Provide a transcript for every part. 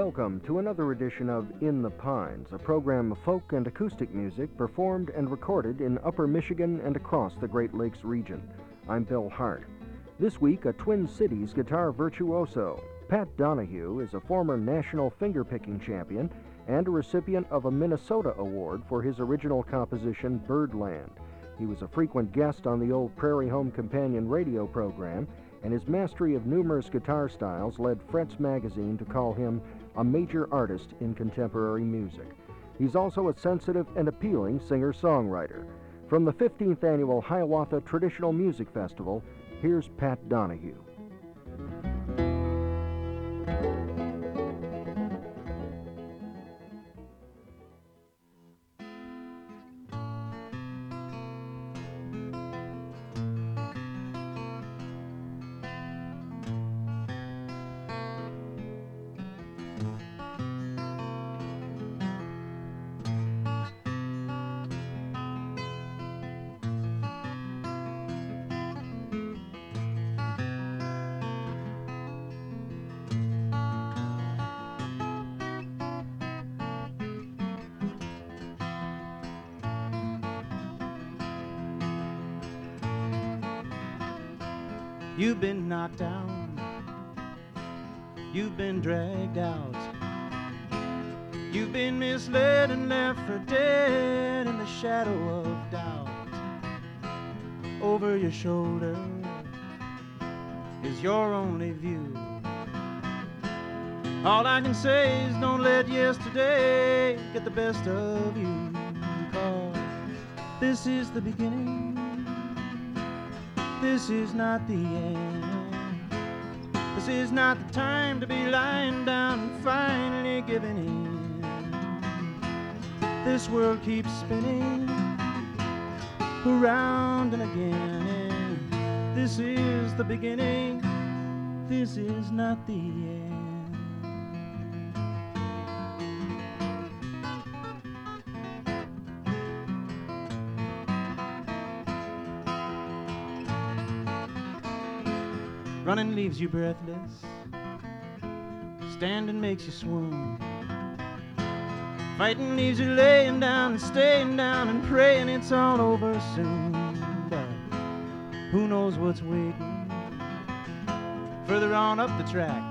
Welcome to another edition of In the Pines, a program of folk and acoustic music performed and recorded in Upper Michigan and across the Great Lakes region. I'm Bill Hart. This week, a Twin Cities guitar virtuoso. Pat Donahue is a former national fingerpicking champion and a recipient of a Minnesota Award for his original composition, Birdland. He was a frequent guest on the old Prairie Home Companion radio program, and his mastery of numerous guitar styles led Frets magazine to call him a major artist in contemporary music. He's also a sensitive and appealing singer-songwriter. From the 15th Annual Hiawatha Traditional Music Festival, here's Pat Donahue. You've been knocked down, you've been dragged out, you've been misled and left for dead in the shadow of doubt. Over your shoulder is your only view. All I can say is don't let yesterday get the best of you, 'cause this is the beginning. This is not the end. This is not the time to be lying down and finally giving in. This world keeps spinning around and again, and this is the beginning. This is not the end. Running leaves you breathless, standing makes you swoon. Fighting leaves you laying down and staying down and praying it's all over soon. But who knows what's waiting further on up the track.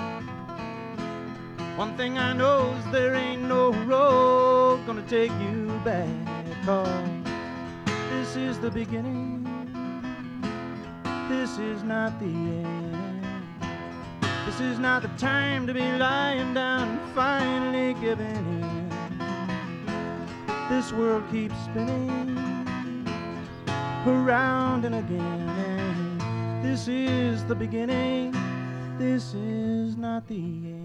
One thing I know is there ain't no road gonna take you back, 'cause this is the beginning. This is not the end. This is not the time to be lying down and finally giving in. This world keeps spinning around and again, and this is the beginning. This is not the end.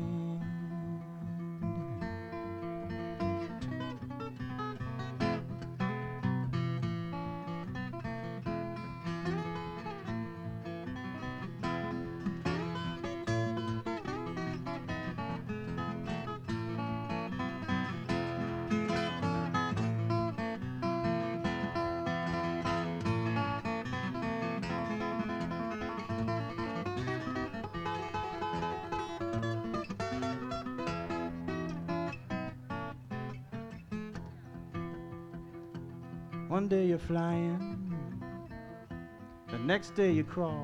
One day you're flying, the next day you crawl.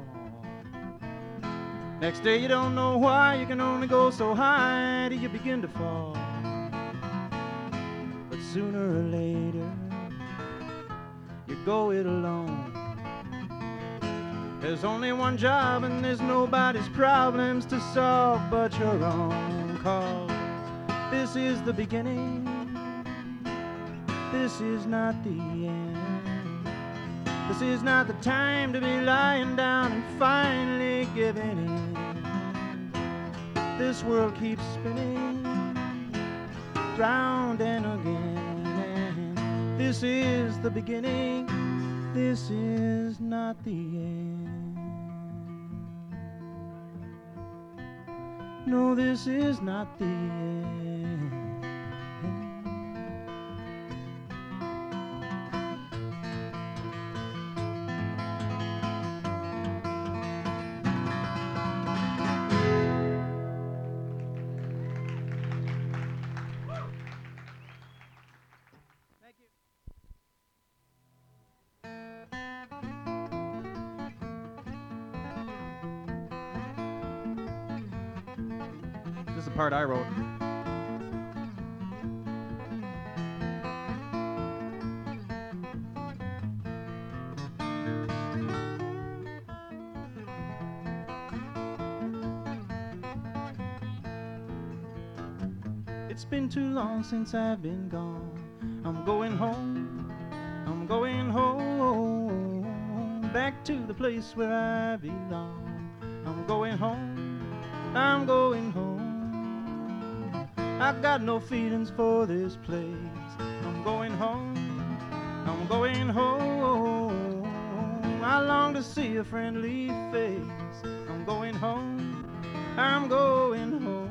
Next day you don't know why, you can only go so high till you begin to fall. But sooner or later, you go it alone. There's only one job and there's nobody's problems to solve but your own, 'cause this is the beginning. This is not the end. This is not the time to be lying down and finally giving in. This world keeps spinning round and again, and this is the beginning. This is not the end. No, this is not the end. part I wrote. It's been too long since I've been gone. I'm going home, I'm going home, back to the place where I belong. I'm going home, I'm going home. I got no feelings for this place. I'm going home, I'm going home. I long to see a friendly face. I'm going home, I'm going home.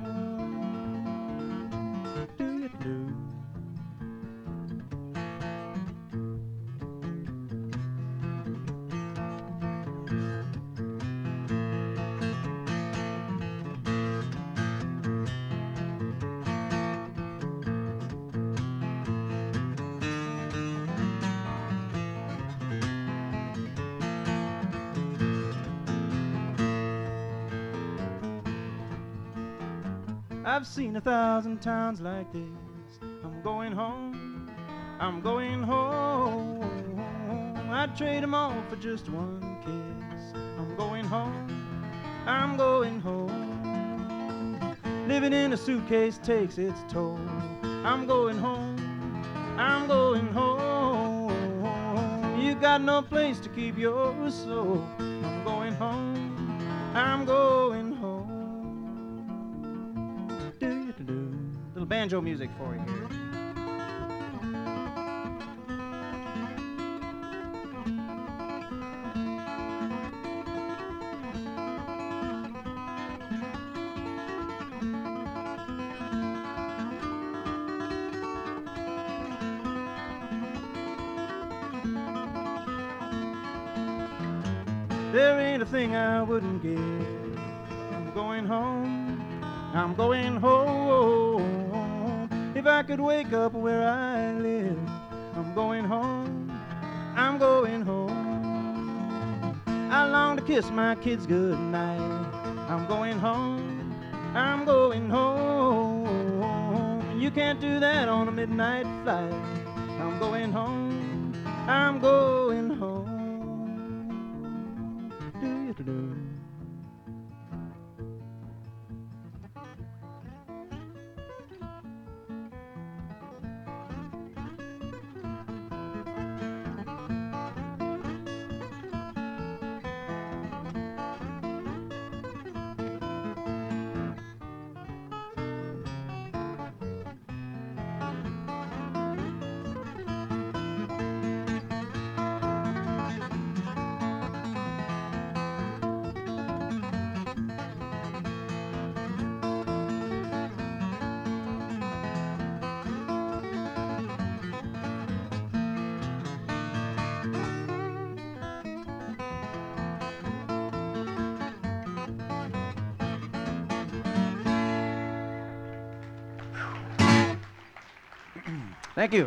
I've seen 1,000 towns like this. I'm going home, I'm going home. I'd trade them all for just one kiss. I'm going home, I'm going home. Living in a suitcase takes its toll. I'm going home, I'm going home. You got no place to keep your soul. I'm going home, I'm going home. Little banjo music for you here. There ain't a thing I wouldn't give. I'm going home, I'm going home. If I could wake up where I live, I'm going home, I'm going home. I long to kiss my kids goodnight. I'm going home, I'm going home. You can't do that on a midnight flight. I'm going home, I'm going home. Do-do-do. Thank you.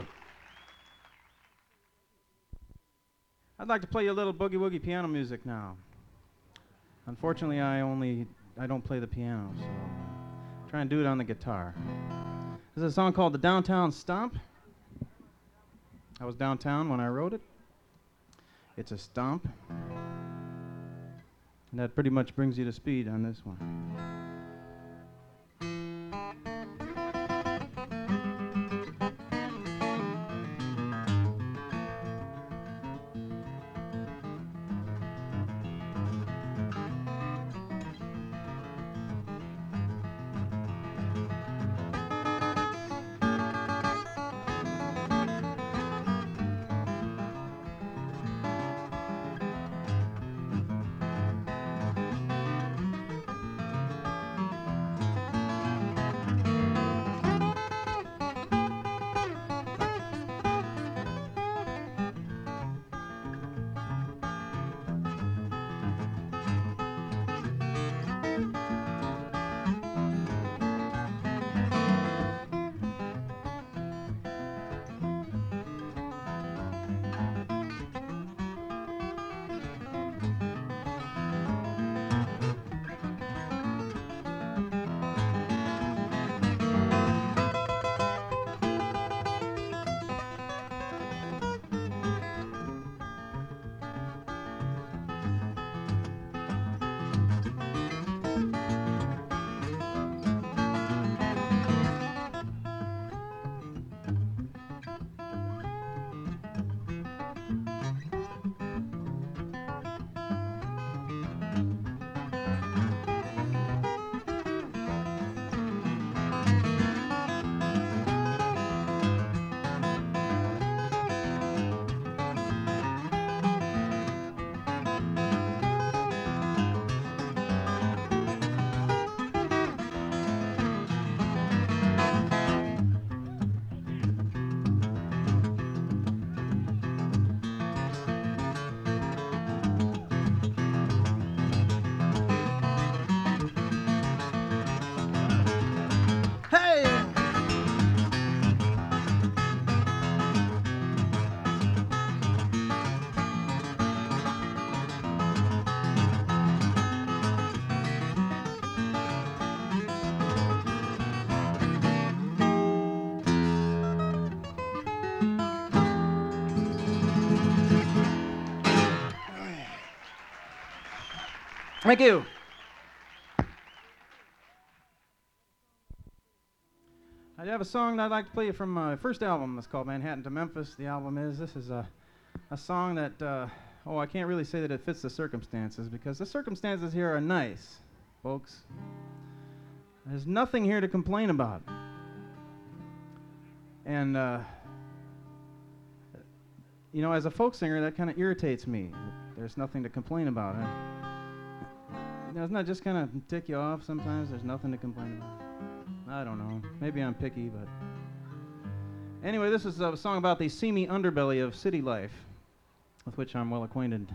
I'd like to play you a little boogie-woogie piano music now. Unfortunately, I don't play the piano, so try and do it on the guitar. This is a song called The Downtown Stomp. I was downtown when I wrote it. It's a stomp. And that pretty much brings you to speed on this one. Thank you. I have a song that I'd like to play from my first album. It's called Manhattan to Memphis. This is a song that, I can't really say that it fits the circumstances, because the circumstances here are nice, folks. There's nothing here to complain about. And, as a folk singer, that kind of irritates me. There's nothing to complain about. Doesn't that just kind of tick you off sometimes? There's nothing to complain about. I don't know. Maybe I'm picky, but... Anyway, this is a song about the seamy underbelly of city life, with which I'm well acquainted.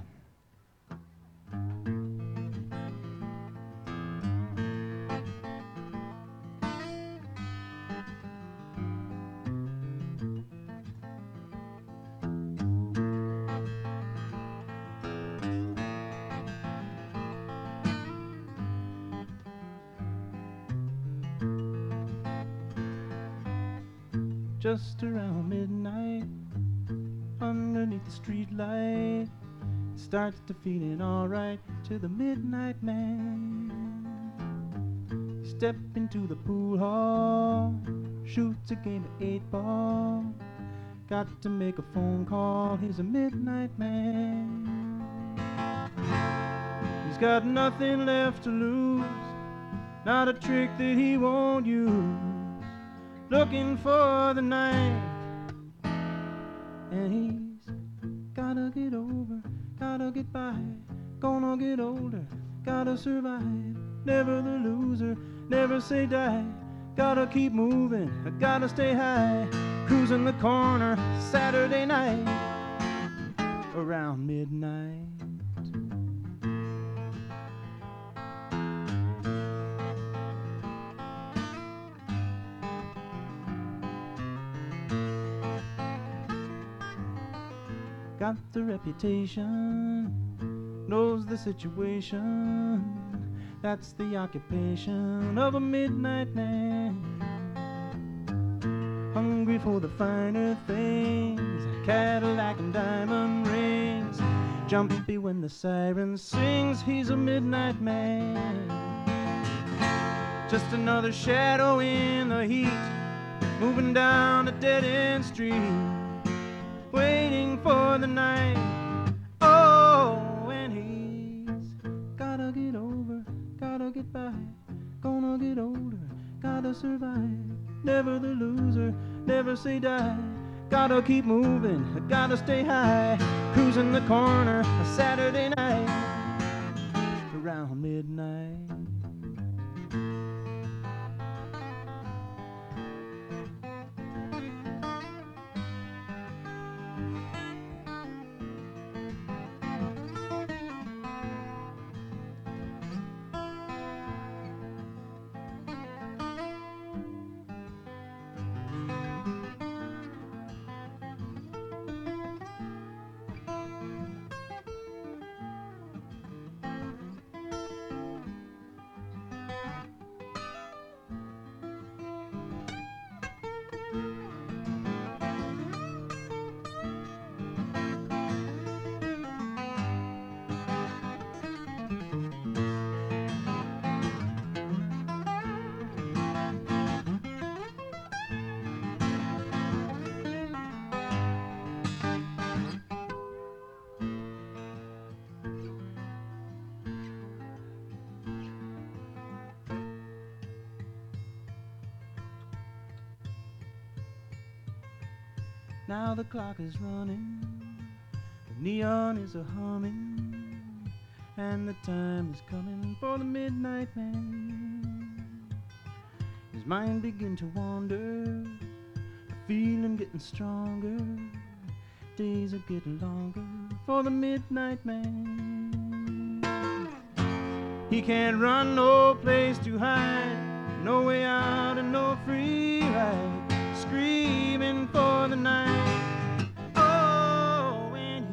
Just around midnight, underneath the street light, starts to feeling alright to the midnight man. Step into the pool hall, shoots a game of 8-ball, got to make a phone call, he's a midnight man. He's got nothing left to lose, not a trick that he won't use, looking for the night, and he's gotta get over, gotta get by, gonna get older, gotta survive, never the loser, never say die, gotta keep moving, gotta stay high, cruising the corner, Saturday night, around midnight. Got the reputation, knows the situation, that's the occupation of a midnight man. Hungry for the finer things, Cadillac and diamond rings, jumpy when the siren sings, he's a midnight man. Just another shadow in the heat, moving down a dead-end street, waiting for the night. Oh, and he's gotta get over, gotta get by, gonna get older, gotta survive, never the loser, never say die, gotta keep moving, gotta stay high, cruising the corner, a Saturday night, around midnight. Now the clock is running, the neon is a-humming, and the time is coming for the midnight man. His mind begin to wander, the feeling getting stronger, days are getting longer for the midnight man. He can't run, no place to hide, no way out and no free ride, screaming for the night. Oh, and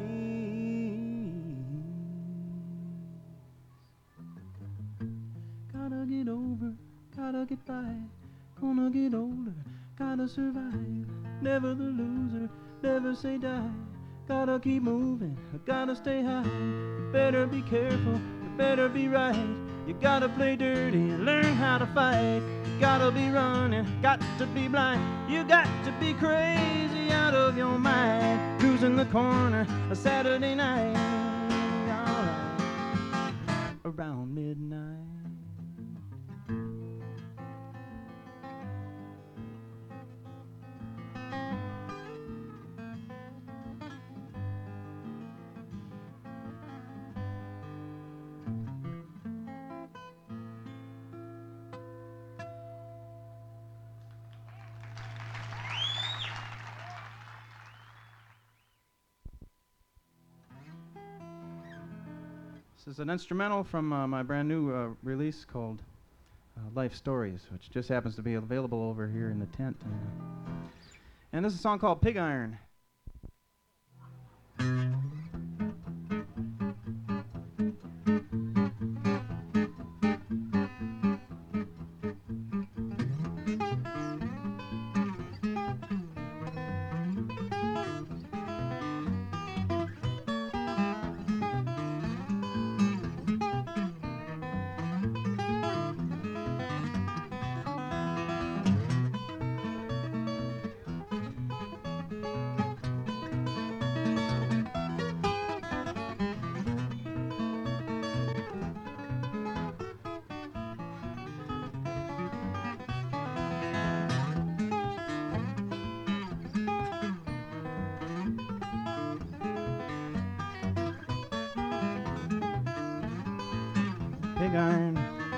he's gotta get over, gotta get by, gonna get older, gotta survive, never the loser, never say die, Gotta keep moving, I gotta stay high. You better be careful, you better be right. You gotta play dirty and learn how to fight. You gotta be running, got to be blind. You got to be crazy out of your mind. Cruising the corner a Saturday night, alright, around midnight. This is an instrumental from my brand new release called Life Stories, which just happens to be available over here in the tent. And this is a song called Pig Iron. Pig iron.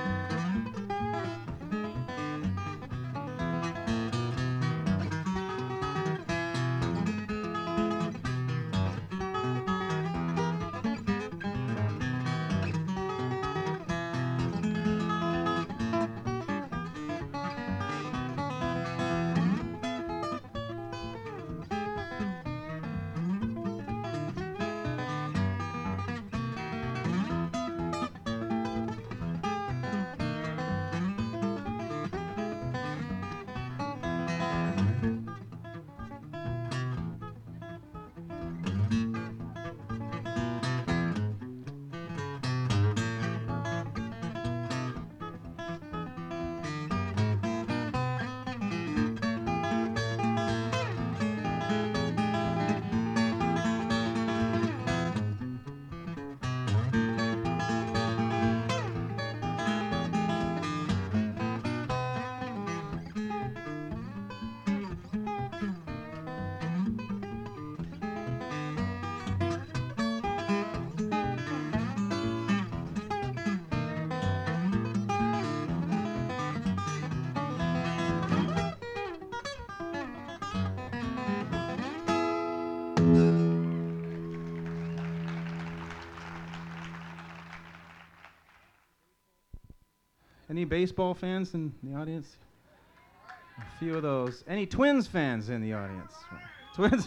Any baseball fans in the audience? A few of those. Any Twins fans in the audience? Twins?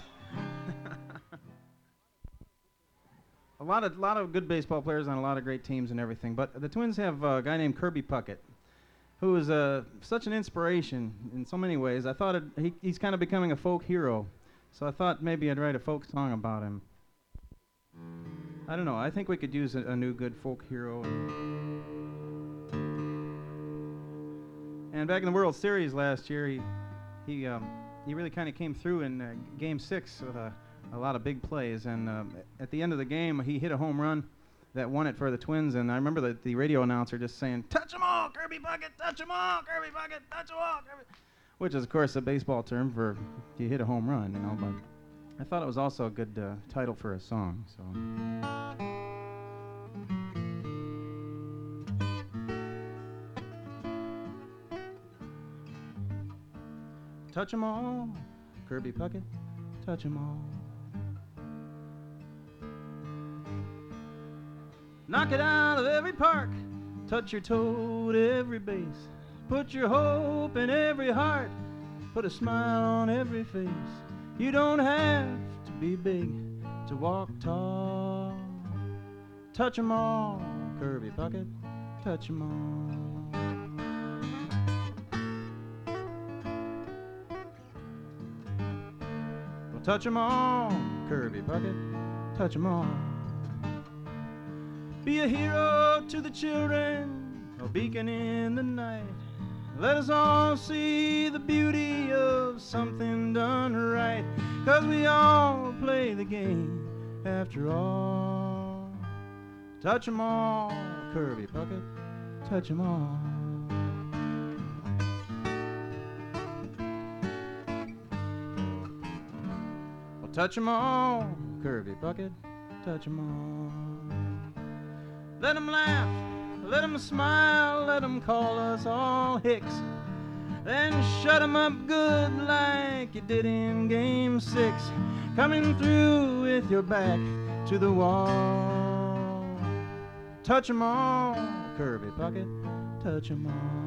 A lot of good baseball players on a lot of great teams and everything. But the Twins have a guy named Kirby Puckett, who is such an inspiration in so many ways. I thought he's kind of becoming a folk hero. So I thought maybe I'd write a folk song about him. I don't know. I think we could use a new good folk hero. And back in the World Series last year, he really kind of came through in Game 6 with a lot of big plays. And at the end of the game, he hit a home run that won it for the Twins. And I remember the radio announcer just saying, "Touch 'em all, Kirby Puckett! Touch 'em all, Kirby Puckett! Touch 'em all, Kirby!" Which is, of course, a baseball term for you hit a home run, you know. But I thought it was also a good title for a song. So. Touch 'em all, Kirby Puckett, touch 'em all. Knock it out of every park, touch your toe to every base. Put your hope in every heart, put a smile on every face. You don't have to be big to walk tall. Touch 'em all, Kirby Puckett, touch 'em all. Touch 'em all, Kirby Puckett, touch 'em all. Be a hero to the children, a beacon in the night. Let us all see the beauty of something done right, 'cause we all play the game after all. Touch 'em all, Kirby Puckett, touch 'em all. Well, touch 'em all, Kirby Puckett, touch 'em all. Let 'em laugh, let 'em smile, let 'em call us all hicks. Then shut 'em up good like you did in Game 6, coming through with your back to the wall. Touch 'em all, Kirby Puckett, touch 'em all.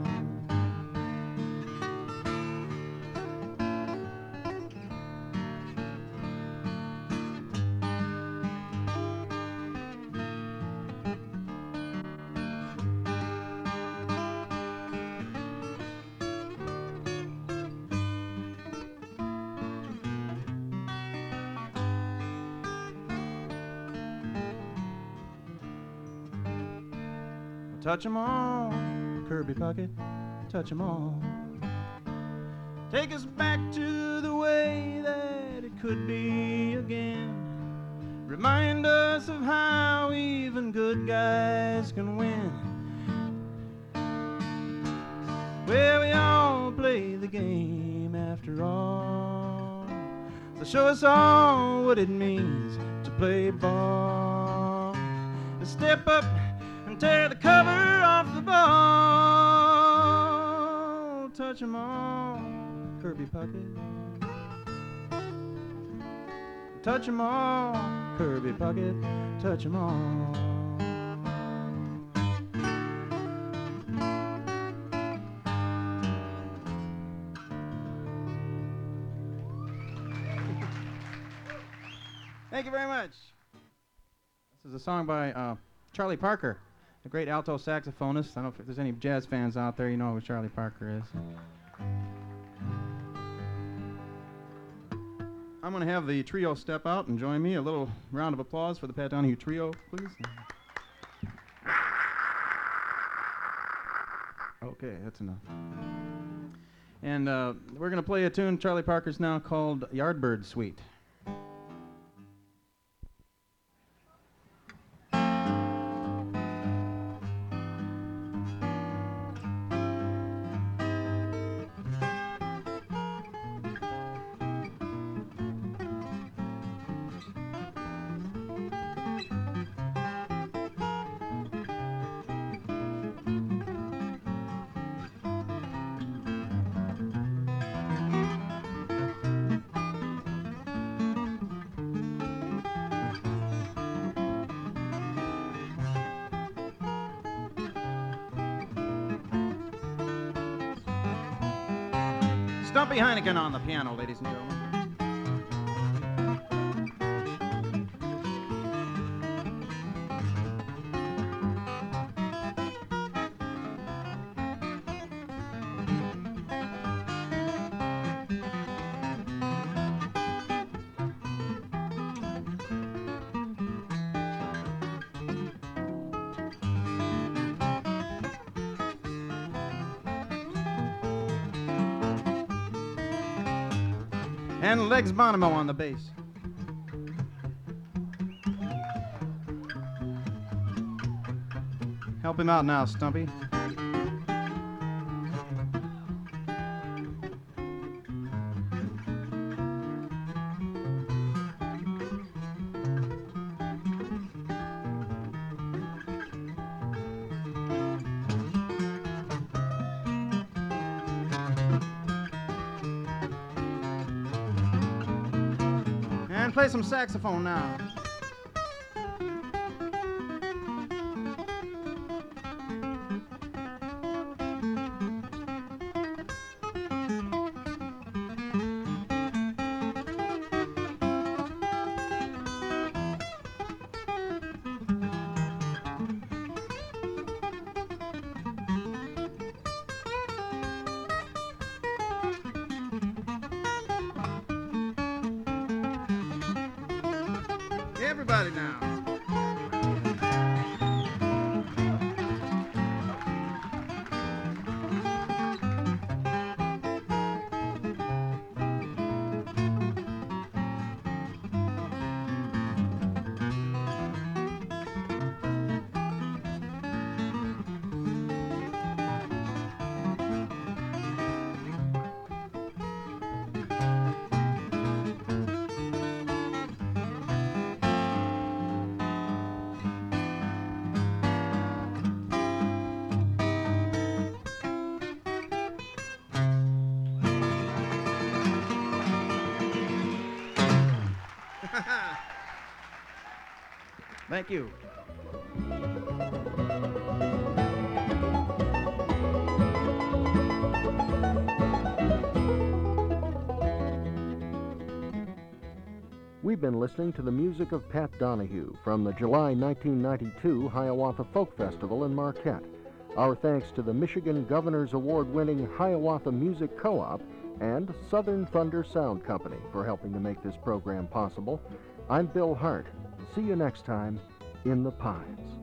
Touch 'em all, Kirby Puckett, touch 'em all. Take us back to the way that it could be again. Remind us of how even good guys can win, where we all play the game after all. So show us all what it means to play ball. Step up and tear the cover off the ball. Touch 'em all, Kirby Puckett. Touch 'em all, Kirby Puckett, touch 'em all. Thank you very much. This is a song by Charlie Parker, a great alto saxophonist. I don't know if there's any jazz fans out there, you know who Charlie Parker is. I'm going to have the trio step out and join me. A little round of applause for the Pat Donahue Trio, please. Okay, that's enough. And we're going to play a tune Charlie Parker's now called Yardbird Suite. Stumpy Heineken on the piano, ladies and gentlemen. And Legs Bonomo on the bass. Help him out now, Stumpy. Play some saxophone now. everybody now. Thank you. We've been listening to the music of Pat Donahue from the July 1992 Hiawatha Folk Festival in Marquette. Our thanks to the Michigan Governor's Award-winning Hiawatha Music Co-op and Southern Thunder Sound Company for helping to make this program possible. I'm Bill Hart. See you next time in the Pines.